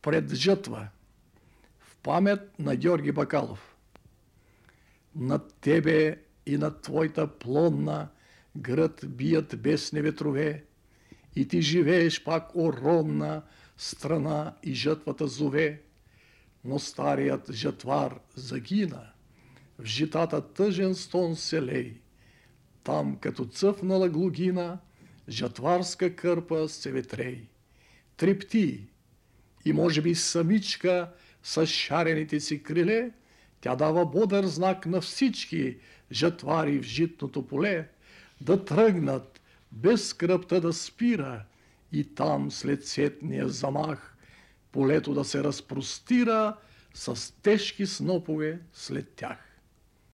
Пред жътва, в памет на Георги Бакалов. Над тебе и над твоята плодна град бият бесни ветрове, и ти живееш пак оронна страна и жътвата зове. Но старият жътвар загина, в житата тъжен стон се лей. Там, като цъфнала глугина, жътварска кърпа се ветрей. Трепти, и може би самичка с шарените си криле, тя дава бодър знак на всички жътвари в житното поле, да тръгнат, без скръпта да спира, и там след сетния замах полето да се разпростира с тежки снопове след тях.